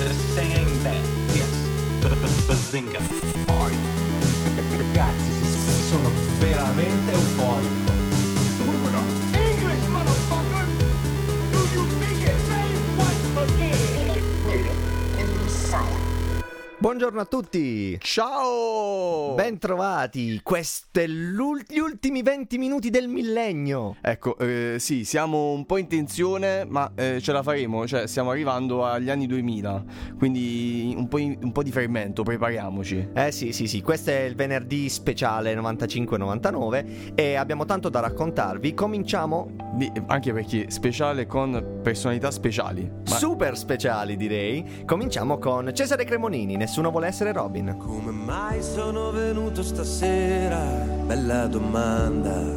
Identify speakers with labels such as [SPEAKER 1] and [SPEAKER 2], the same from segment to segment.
[SPEAKER 1] saying that, yes, Bazinga.
[SPEAKER 2] Ragazzi, sono veramente euforico.
[SPEAKER 3] English, motherfucker! Do you speak it? Say what again?
[SPEAKER 4] Buongiorno a tutti!
[SPEAKER 5] Ciao!
[SPEAKER 4] Bentrovati! Questi gli ultimi 20 minuti del millennio!
[SPEAKER 5] Ecco, sì, siamo un po' in tensione, ma ce la faremo, cioè stiamo arrivando agli anni 2000, quindi un po' di fermento, prepariamoci.
[SPEAKER 4] Sì, questo è il venerdì speciale 95-99 e abbiamo tanto da raccontarvi. Cominciamo?
[SPEAKER 5] Anche perché speciale con personalità speciali.
[SPEAKER 4] Super speciali, direi. Cominciamo con Cesare Cremonini, Nessuno vuole essere Robin.
[SPEAKER 6] Come mai sono venuto stasera? Bella domanda.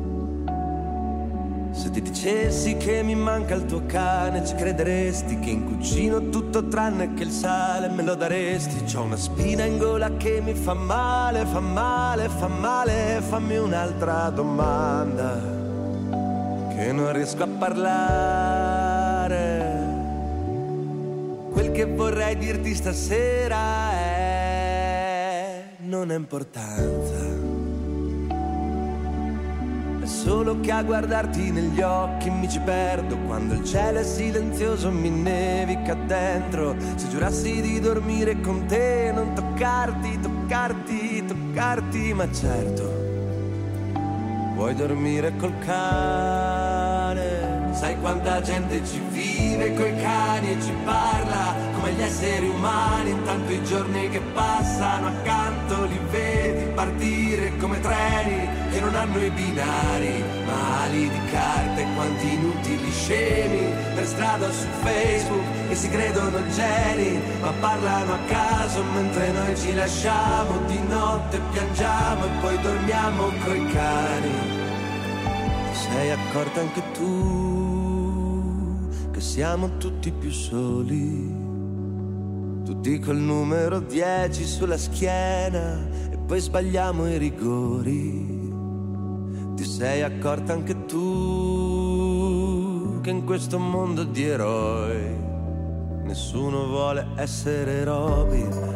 [SPEAKER 6] Se ti dicessi che mi manca il tuo cane, ci crederesti che in cucina ho tutto tranne che il sale, me lo daresti. C'ho una spina in gola che mi fa male, fa male, fa male. Fammi un'altra domanda, che non riesco a parlare. Quel che vorrei dirti stasera è: non ha importanza. È solo che a guardarti negli occhi mi ci perdo. Quando il cielo è silenzioso mi nevica dentro. Se giurassi di dormire con te, non toccarti, toccarti, toccarti. Ma certo, puoi dormire col cane. Sai quanta gente ci vive coi cani e ci parla come gli esseri umani. Intanto i giorni che passano accanto li vedi partire come treni che non hanno i binari, ma ali di carta. E quanti inutili scemi per strada su Facebook che si credono geni, ma parlano a caso mentre noi ci lasciamo. Di notte piangiamo e poi dormiamo coi cani. Sei accorta anche tu che siamo tutti più soli, tutti col numero 10 sulla schiena e poi sbagliamo i rigori. Ti sei accorta anche tu che in questo mondo di eroi nessuno vuole essere Robin.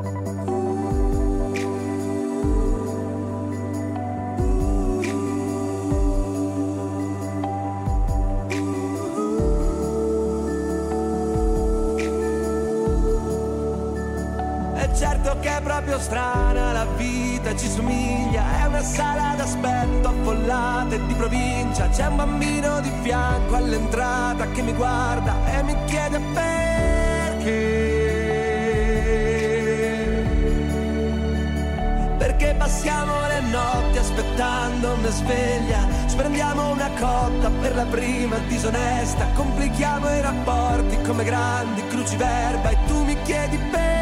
[SPEAKER 6] Certo che è proprio strana la vita, ci somiglia, è una sala d'aspetto affollata e di provincia. C'è un bambino di fianco all'entrata che mi guarda e mi chiede perché passiamo le notti aspettando una sveglia. Ci prendiamo una cotta per la prima disonesta, complichiamo i rapporti come grandi cruciverba e tu mi chiedi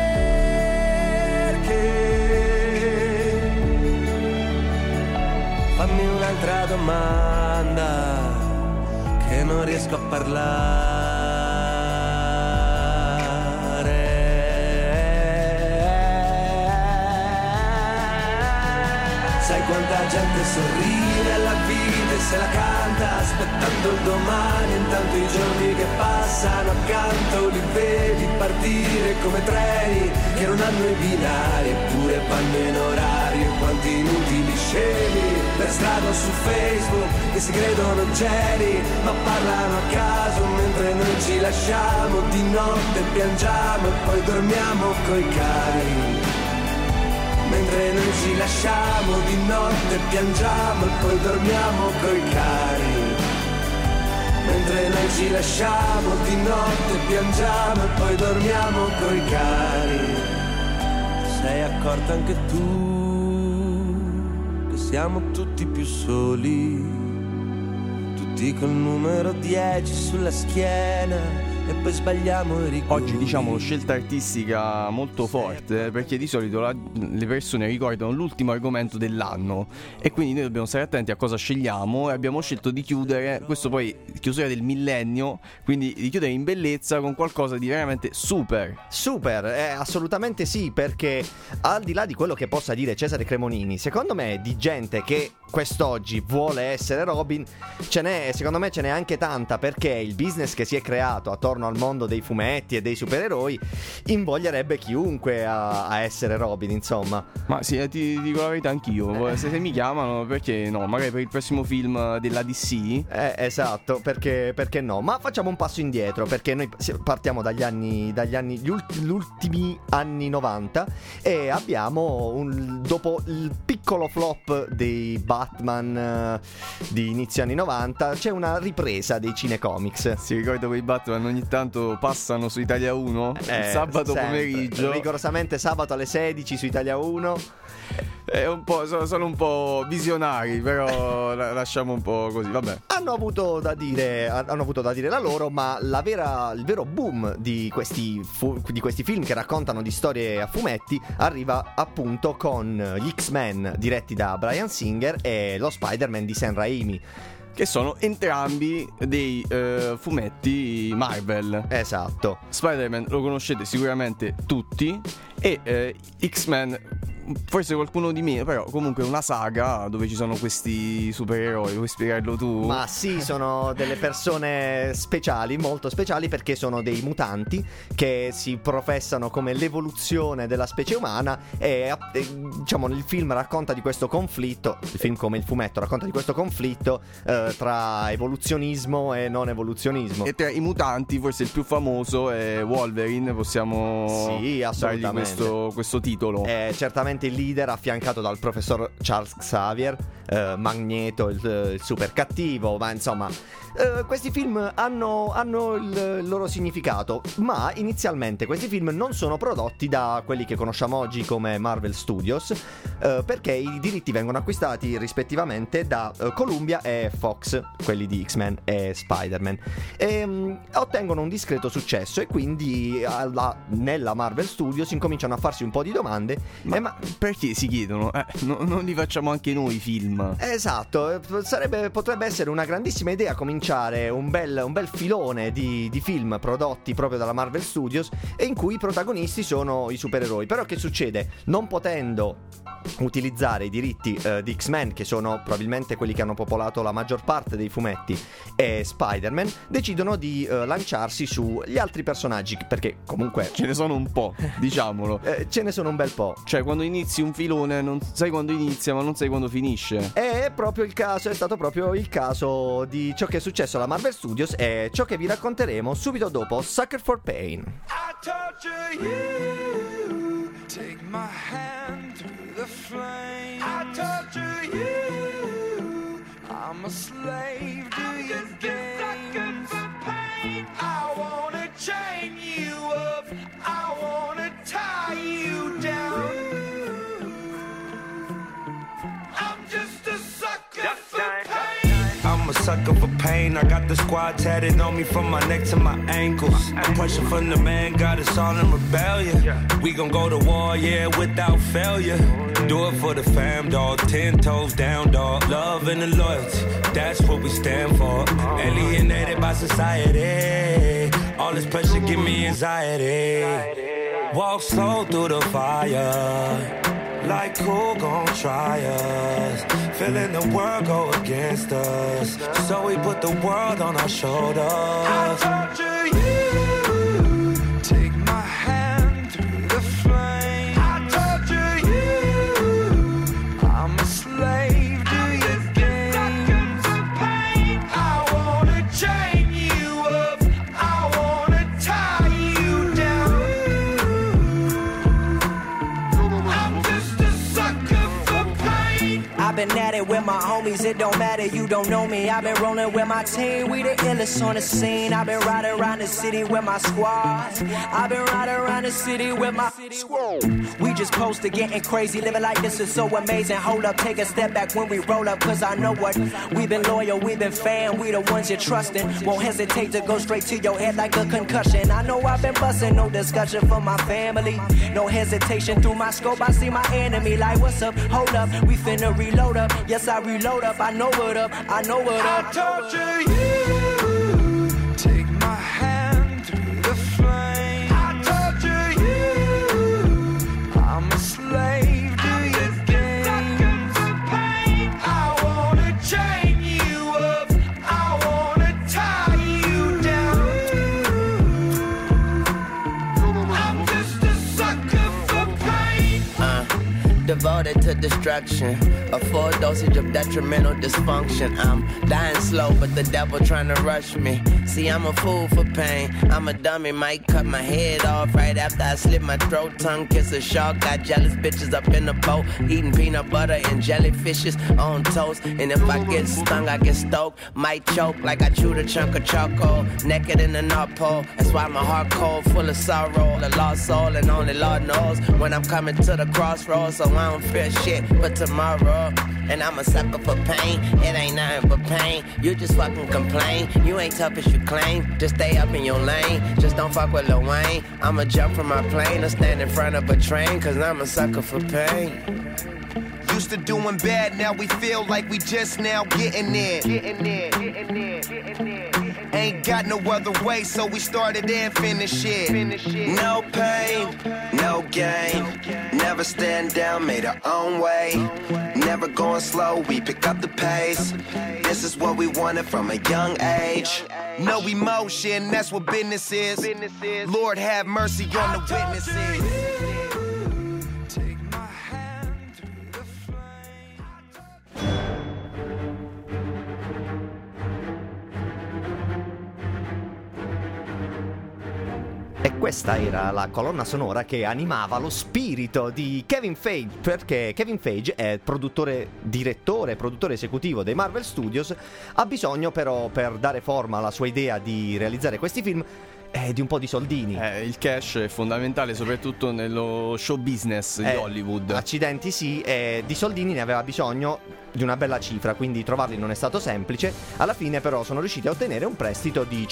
[SPEAKER 6] fammi un'altra domanda, che non riesco a parlare. Sai quanta gente sorride alla vita e se la canta aspettando il domani. Intanto i giorni che passano accanto li vedi partire come treni che non hanno i binari eppure vanno in orario. Quanti inutili scemi per strada o su Facebook che si credono geni ma parlano a caso mentre noi ci lasciamo. Di notte piangiamo e poi dormiamo coi cani. Mentre noi ci lasciamo, di notte piangiamo e poi dormiamo coi cani. Mentre noi ci lasciamo, di notte piangiamo e poi dormiamo coi cani. Sei accorta anche tu che siamo tutti più soli, tutti col numero 10 sulla schiena e poi sbagliamo i rigori.
[SPEAKER 5] Oggi diciamo scelta artistica molto forte, perché di solito le persone ricordano l'ultimo argomento dell'anno e quindi noi dobbiamo stare attenti a cosa scegliamo e abbiamo scelto di chiudere, questo poi chiusura del millennio, quindi di chiudere in bellezza con qualcosa di veramente super,
[SPEAKER 4] assolutamente sì, perché al di là di quello che possa dire Cesare Cremonini, secondo me di gente che quest'oggi vuole essere Robin, secondo me ce n'è anche tanta, perché il business che si è creato attorno al mondo dei fumetti e dei supereroi invoglierebbe chiunque a essere Robin, insomma.
[SPEAKER 5] Ma sì, ti dico la verità anch'io. Se mi chiamano, perché no? Magari per il prossimo film della DC.
[SPEAKER 4] Esatto, perché no? Ma facciamo un passo indietro, perché noi partiamo gli ultimi anni 90 e abbiamo dopo il piccolo flop dei Batman di inizio anni 90, c'è una ripresa dei cinecomics.
[SPEAKER 5] Si ricorda quei Batman ogni tanto passano su Italia 1 il sabato pomeriggio,
[SPEAKER 4] rigorosamente sabato alle 16 su Italia 1.
[SPEAKER 5] È un po', sono un po' visionari, però lasciamo un po' così, vabbè.
[SPEAKER 4] Hanno avuto da dire la loro, ma il vero boom di questi film che raccontano di storie a fumetti arriva appunto con gli X-Men diretti da Bryan Singer e lo Spider-Man di Sam Raimi,
[SPEAKER 5] che sono entrambi dei fumetti Marvel.
[SPEAKER 4] Esatto.
[SPEAKER 5] Spider-Man lo conoscete sicuramente tutti, e X-Men forse qualcuno di meno, però comunque è una saga dove ci sono questi supereroi. Vuoi spiegarlo tu?
[SPEAKER 4] Ma sì, sono delle persone speciali, molto speciali, perché sono dei mutanti che si professano come l'evoluzione della specie umana e diciamo il film racconta di questo conflitto, il film come il fumetto racconta di questo conflitto tra evoluzionismo e non evoluzionismo.
[SPEAKER 5] E tra i mutanti forse il più famoso è Wolverine, possiamo dargli questo titolo.
[SPEAKER 4] Certamente il leader, affiancato dal professor Charles Xavier, Magneto, il super cattivo, ma insomma questi film hanno il loro significato, ma inizialmente questi film non sono prodotti da quelli che conosciamo oggi come Marvel Studios, perché i diritti vengono acquistati rispettivamente da Columbia e Fox, quelli di X-Men e Spider-Man, e ottengono un discreto successo, e quindi nella Marvel Studios incominciano a farsi un po' di domande.
[SPEAKER 5] Ma perché si chiedono? Non li facciamo anche noi film?
[SPEAKER 4] Esatto, potrebbe essere una grandissima idea cominciare un bel filone di film prodotti proprio dalla Marvel Studios, e in cui i protagonisti sono i supereroi. Però che succede? Non potendo utilizzare i diritti di X-Men, che sono probabilmente quelli che hanno popolato la maggior parte dei fumetti, e Spider-Man, decidono di lanciarsi sugli altri personaggi, perché comunque
[SPEAKER 5] ce ne sono un po', diciamolo.
[SPEAKER 4] Ce ne sono un bel po'.
[SPEAKER 5] Cioè, quando inizi un filone non sai quando inizia, ma non sai quando finisce.
[SPEAKER 4] È stato proprio il caso di ciò che è successo alla Marvel Studios, e ciò che vi racconteremo subito dopo Sucker for Pain.
[SPEAKER 6] I torture you, take my hand through the flame. I torture you, I'm a slave to your games. I wanna chain you up, I wanna tie you down. I'm just a sucker for pain. I'm a sucker for pain. I got the squad tatted on me from my neck to my ankles. The pressure from the man got us all in rebellion. We gon' go to war, yeah, without failure. Do it for the fam, dog. 10 toes down, dog. Love and the loyalty, that's what we stand for. Alienated by society. All this pressure give me anxiety. Walk slow through the fire. Like who gon' try us? Feeling the world go against us, so we put the world on our shoulders. I torture you, take my hand through the flame. I torture you, I'm a slave to your games. I wanna chain you up, I wanna tie you down. I'm just a sucker for pain.
[SPEAKER 7] I've been at it with my homies, it don't matter, you don't know me. I've been rolling with my team, we the illest on the scene. I've been riding around the city with my squad. I've been riding around the city with my squad. We just close to getting crazy, living like this is so amazing. Hold up, take a step back when we roll up, cause I know what. We've been loyal, we've been fan, we the ones you're trusting. Won't hesitate to go straight to your head like a concussion. I know I've been busting, no discussion for my family. No hesitation, through my scope I see my enemy. Like what's up, hold up, we finna reload up. Yes, I reload up, I know what up, I know what up.
[SPEAKER 6] I torture you, take my hand through the flame. I torture you, I'm a slave to your games. I
[SPEAKER 8] devoted to destruction, a full dosage of detrimental dysfunction. I'm dying slow, but the devil trying to rush me. See, I'm a fool for pain. I'm a dummy, might cut my head off right after I slit my throat. Tongue kiss a shark, got jealous bitches up in the boat, eating peanut butter and jellyfishes on toast. And if I get stung, I get stoked, might choke like I chewed a chunk of charcoal. Naked in the North Pole, that's why my heart cold, full of sorrow. A lost soul, and only Lord knows when I'm coming to the crossroads. So I don't fear shit but tomorrow. And I'm a sucker for pain, it ain't nothing but pain. You just fucking complain, you ain't tough as you claim. Just stay up in your lane, just don't fuck with Lil Wayne. I'ma jump from my plane or stand in front of a train, cause I'm a sucker for pain.
[SPEAKER 6] Used to doing bad, now we feel like we just now getting there. Ain't got no other way, so we started and finished it. No pain, no gain. Never stand down, made our own way. Never going slow, we pick up the pace. This is what we wanted from a young age. No emotion, that's what business is. Lord have mercy on the witnesses.
[SPEAKER 4] E questa era la colonna sonora che animava lo spirito di Kevin Feige, perché Kevin Feige è produttore esecutivo dei Marvel Studios. Ha bisogno però, per dare forma alla sua idea di realizzare questi film, di un po' di soldini.
[SPEAKER 5] Il cash è fondamentale soprattutto nello show business di Hollywood.
[SPEAKER 4] Accidenti sì, di soldini ne aveva bisogno, di una bella cifra, quindi trovarli non è stato semplice. Alla fine però sono riusciti a ottenere un prestito di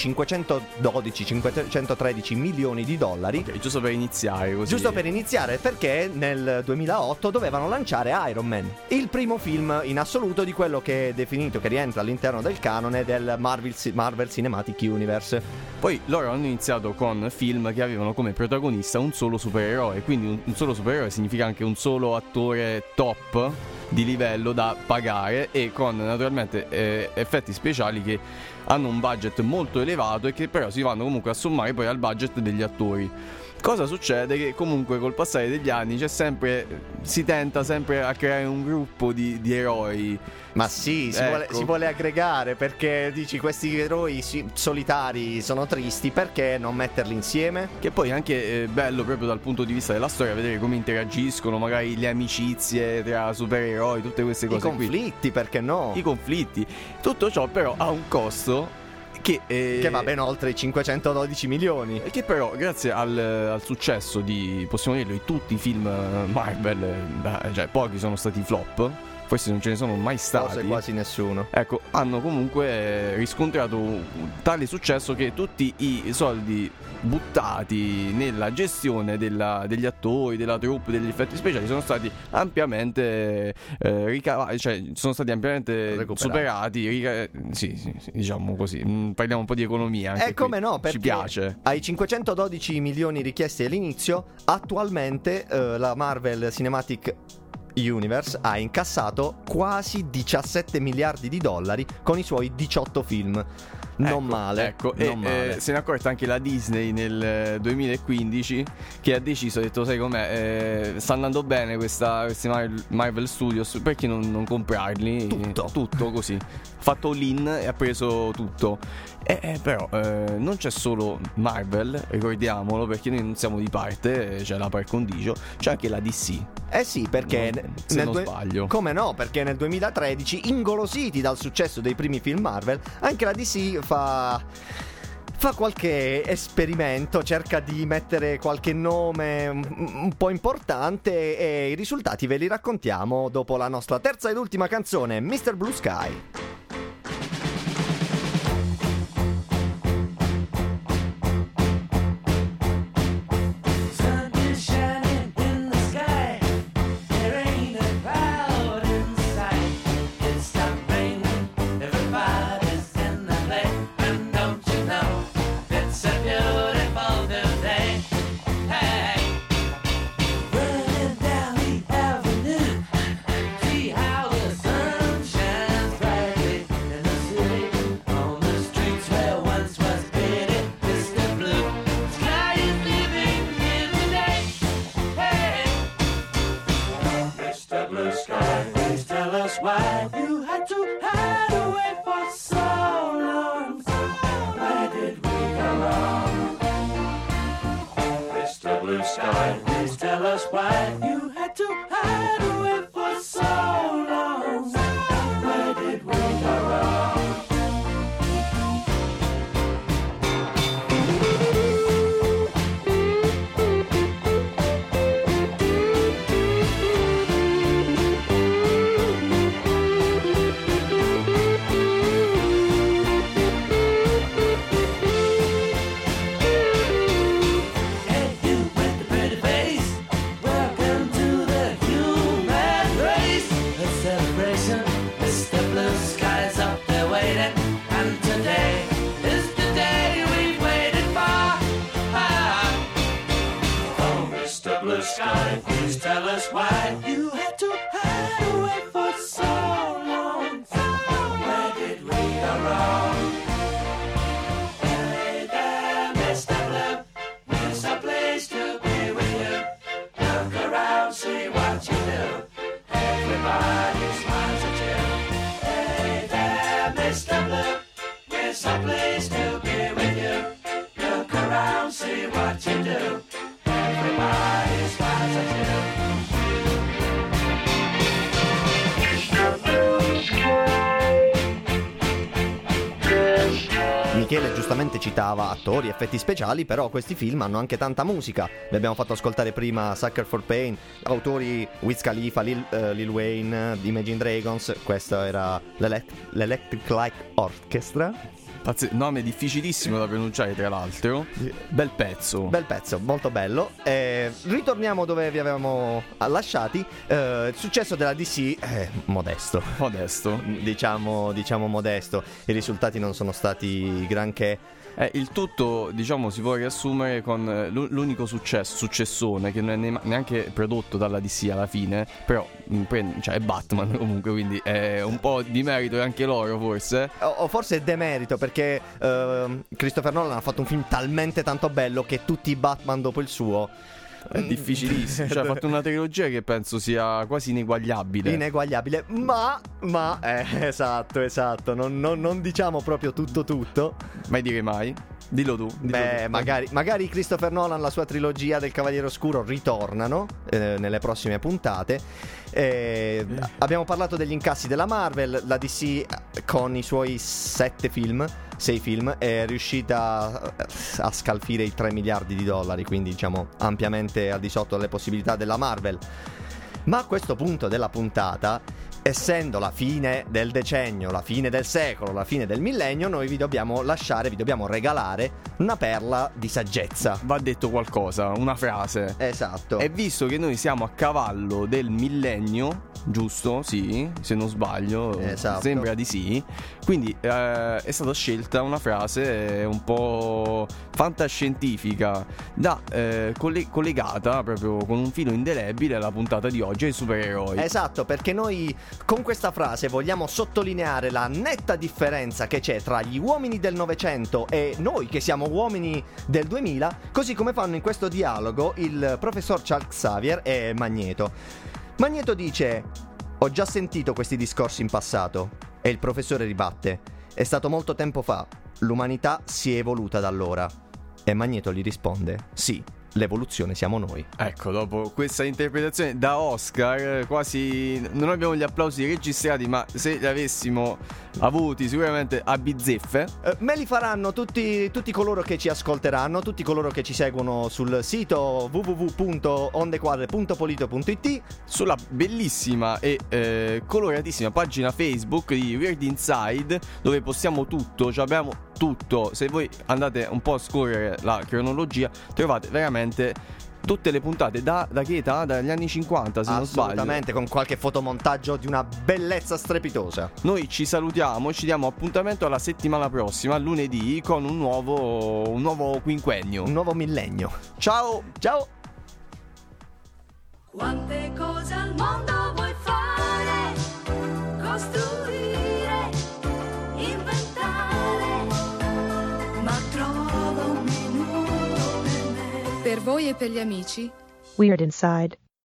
[SPEAKER 4] 513 milioni di dollari.
[SPEAKER 5] Okay, giusto per iniziare così.
[SPEAKER 4] Giusto per iniziare, perché nel 2008 dovevano lanciare Iron Man, il primo film in assoluto di quello che è definito, che rientra all'interno del canone del Marvel Cinematic Universe.
[SPEAKER 5] Poi loro hanno iniziato con film che avevano come protagonista un solo supereroe, quindi un solo supereroe significa anche un solo attore top di livello da pagare, e con naturalmente effetti speciali che hanno un budget molto elevato e che però si vanno comunque a sommare poi al budget degli attori. Cosa succede? Che comunque col passare degli anni si tenta sempre a creare un gruppo di eroi.
[SPEAKER 4] Ma sì, si vuole aggregare, perché dici questi eroi solitari sono tristi, perché non metterli insieme?
[SPEAKER 5] Che poi anche è bello proprio dal punto di vista della storia vedere come interagiscono magari le amicizie tra supereroi, tutte queste cose.
[SPEAKER 4] I conflitti, perché no?
[SPEAKER 5] I conflitti. Tutto ciò però ha un costo che
[SPEAKER 4] va ben oltre i 512 milioni.
[SPEAKER 5] E che però grazie al successo di, possiamo dirlo, di tutti i film Marvel, cioè pochi sono stati flop, forse non ce ne sono mai stati,
[SPEAKER 4] forse quasi nessuno.
[SPEAKER 5] Ecco, hanno comunque riscontrato tale successo che tutti i soldi buttati nella gestione degli attori, della troupe, degli effetti speciali sono stati ampiamente ricavati, cioè sono stati ampiamente superati. Sì, diciamo così. Parliamo un po' di economia.
[SPEAKER 4] Come no, perché
[SPEAKER 5] ci piace.
[SPEAKER 4] Ai 512 milioni richiesti all'inizio, attualmente la Marvel Cinematic Universe ha incassato quasi 17 miliardi di dollari con i suoi 18 film. Non male.
[SPEAKER 5] Se ne è accorta anche la Disney nel 2015, che ha deciso, ha detto: sai com'è, sta andando bene questi Marvel Studios, perché non comprarli? Tutto così. Fatto all-in e ha preso tutto. Però non c'è solo Marvel, ricordiamolo, perché noi non siamo di parte, c'è la par condicio, c'è anche la DC.
[SPEAKER 4] Sì, perché
[SPEAKER 5] se non sbaglio.
[SPEAKER 4] Come no? Perché nel 2013, ingolositi dal successo dei primi film Marvel, anche la DC fa qualche esperimento, cerca di mettere qualche nome un po' importante, e i risultati ve li raccontiamo dopo la nostra terza ed ultima canzone, Mr. Blue Sky.
[SPEAKER 9] Down the avenue, see how the sun shines bright.
[SPEAKER 6] us why you had to hide away for so long. Where did we go wrong? Mr. Blue Sky, please tell us why you had to hide away for so long. Where did we go wrong? Sky, please tell us why you had to hide away for so long. Where did we go wrong? Hey there, Mr. Blue, here's a place to be with you. Look around, see what you do. Everybody smiles at you. Hey there, Mr. Blue, here's a place to be with you. Look around, see what you do. Everybody smiles at you.
[SPEAKER 4] Michele giustamente citava attori, effetti speciali, però questi film hanno anche tanta musica. Vi abbiamo fatto ascoltare prima Sucker for Pain, autori Wiz Khalifa, Lil Wayne, Imagine Dragons. Questo era l'Electric Light Orchestra.
[SPEAKER 5] Nome difficilissimo da pronunciare, tra l'altro. Bel pezzo,
[SPEAKER 4] molto bello. Ritorniamo dove vi avevamo lasciati. Il successo della DC è modesto. Diciamo modesto. I risultati non sono stati granché.
[SPEAKER 5] Il tutto, diciamo, si può riassumere con l'unico successone che non è neanche prodotto dalla DC alla fine, però cioè è Batman comunque, quindi è un po' di merito anche loro forse.
[SPEAKER 4] O forse è demerito, perché Christopher Nolan ha fatto un film talmente tanto bello che tutti i Batman dopo il suo
[SPEAKER 5] è difficilissimo. Cioè ha fatto una trilogia che penso sia quasi ineguagliabile. Ma esatto. Non diciamo proprio tutto. Mai dire mai. Dillo tu.
[SPEAKER 4] Magari Christopher Nolan, la sua trilogia del Cavaliere Oscuro ritornano nelle prossime puntate. Abbiamo parlato degli incassi della Marvel. La DC con i suoi 6 film è riuscita a scalfire i $3 miliardi, quindi diciamo ampiamente al di sotto delle possibilità della Marvel. Ma a questo punto della puntata, essendo la fine del decennio, la fine del secolo, la fine del millennio, noi vi dobbiamo regalare una perla di saggezza.
[SPEAKER 5] Va detto qualcosa, una frase.
[SPEAKER 4] Esatto.
[SPEAKER 5] E visto che noi siamo a cavallo del millennio, giusto? Sì, se non sbaglio.
[SPEAKER 4] Esatto.
[SPEAKER 5] Sembra di sì. Quindi è stata scelta una frase un po' fantascientifica collegata proprio con un filo indelebile alla puntata di oggi, ai supereroi.
[SPEAKER 4] Esatto, perché noi con questa frase vogliamo sottolineare la netta differenza che c'è tra gli uomini del Novecento e noi che siamo uomini del 2000, così come fanno in questo dialogo il professor Charles Xavier e Magneto. Magneto dice: ho già sentito questi discorsi in passato. E il professore ribatte: è stato molto tempo fa, l'umanità si è evoluta da allora. E Magneto gli risponde: sì, l'evoluzione siamo noi.
[SPEAKER 5] Ecco, dopo questa interpretazione da Oscar, quasi non abbiamo gli applausi registrati, ma se li avessimo avuti sicuramente a bizzeffe.
[SPEAKER 4] Me li faranno tutti coloro che ci ascolteranno, tutti coloro che ci seguono sul sito www.ondequadre.polito.it,
[SPEAKER 5] sulla bellissima e coloratissima pagina Facebook di Weird Inside, dove postiamo tutto, cioè abbiamo tutto. Se voi andate un po' a scorrere la cronologia, trovate veramente tutte le puntate da che età? Dagli anni 50, se non sbaglio.
[SPEAKER 4] Assolutamente, con qualche fotomontaggio di una bellezza strepitosa.
[SPEAKER 5] Noi ci salutiamo, ci diamo appuntamento alla settimana prossima, lunedì, con un nuovo quinquennio,
[SPEAKER 4] un nuovo millennio.
[SPEAKER 5] Ciao!
[SPEAKER 9] Quante cose al mondo vuoi fare? Costruire, inventare, ma trova un minuto per me.
[SPEAKER 10] Per voi e per gli amici,
[SPEAKER 11] Weird Inside.